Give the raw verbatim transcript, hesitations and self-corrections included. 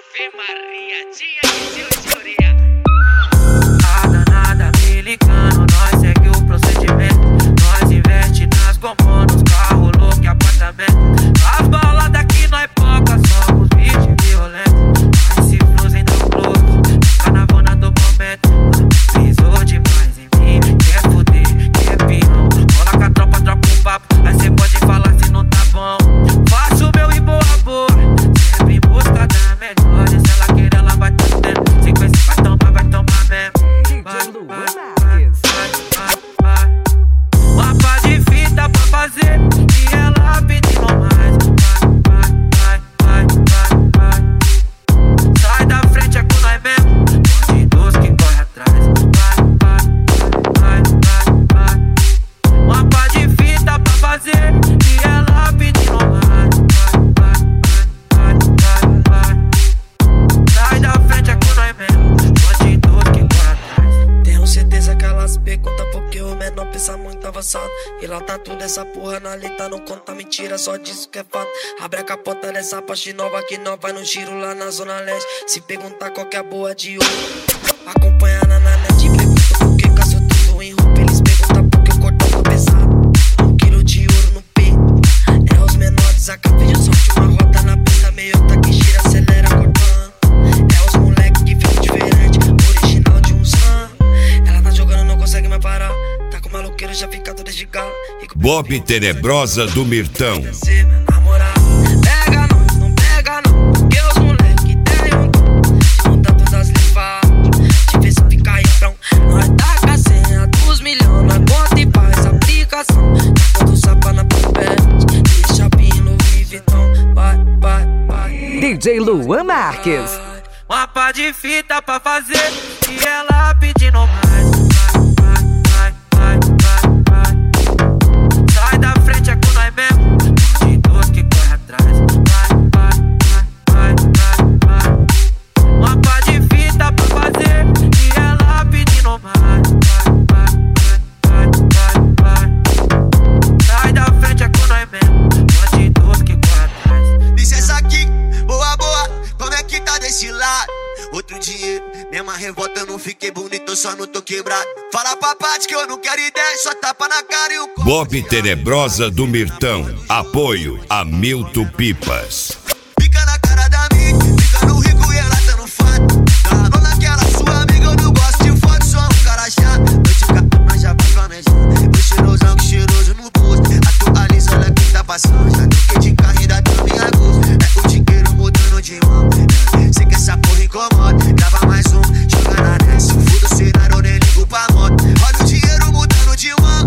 Ave Maria, tinha que ser o Tioria. A danada me ligando, nós segue o procedimento. Nós investe nas gomonas, carro louco e apartamento. As baladas que nós poca, somos bichos violentos. Mas se fluzem do close, caravana do momento. Pisou demais em mim, quer fuder, quer pião. Cola com a tropa, troca um papo, aí cê pode falar se não tá bom. Faço o meu e boa boa, sempre em busca da melhor. E se ela querer, ela vai ter tempo. Se conhecer, vai tomar, vai tomar mesmo. Vai, vai, vai, vai, vai. Mapa de fita pra fazer e ela pedindo mais. Vai, vai, vai, vai, vai. Sai da frente, é com nós mesmo. Bandidos que corre atrás. Vai, vai, vai, vai, vai. Mapa de fita pra fazer e ela pedindo mais. Vai, vai, vai, vai, vai. Sai da frente, é com nós mesmo. Bandidos que corre atrás. Tenho certeza que elas perguntam porque o menor pensa muito avançado. E lá tá tudo essa porra na letra, não conta mentira, só disso que é fato. Abre a capota dessa parte nova que nós vai no giro lá na zona leste. Se perguntar qual que é a boa de ouro, acompanha na net. Pergunta por que caso tudo em roupa. Eles perguntam por que o cordão tá pesado. Um quilo de ouro no peito. É os menores, a cabelo solte uma roda na pista. Meio tá que gira, acelera cortando. É os moleque que fica diferente, original de um sam. Ela tá jogando, não consegue mais parar. Tá com o maloqueiro, já fica todo desgalo. Bob Tenebrosa do Mirtão. Pega nós, não pega não, porque os moleque tem um dom. Junta todas as levadas, diversificar e frão. Nós taca a senha dos milhões, nós conta e faz aplicação. Taca do sapa na papete, deixa pino Louis Vuitton. Vai, vai, vai. D J Luan Marques. Mapa de fita pra fazer e ela pedindo mais. Vai, vai, vai, vai, vai. Sai da frente, é com nós mesmo. Bandidos que corre atrás. Vai, vai, vai, vai, vai. Mapa de fita pra fazer e ela pedindo mais. Vai, vai, vai, vai. Sai da frente, é com nós mesmo. Bandidos que corre atrás. Licença aqui, boa, boa, como é que tá desse lado? Outro dinheiro, mesma revolta, eu não fiquei bonito, eu só não tô quebrado. Fala pra parte que eu não quero ideia, só tapa na cara e o c... Bob Tenebrosa do Mirtão. Apoio a Milton Pipas. Fica na cara da mídia, fica no rico e ela tá no fato. Tá naquela sua amiga, eu não gosto de foto, sou um cara chato. Noite cá, nós já vai planejando. O cheirosão que cheiroso no bolso. Atualiza, olha quem tá passando. Já troquei de carro, ainda tô em agosto. É o dinheiro mudando de mão. Sei que essa porra incomoda. Grava mais um, joga na net. Se fuda o cenário, eu nem ligo pra moto. Olha o dinheiro mudando de mão.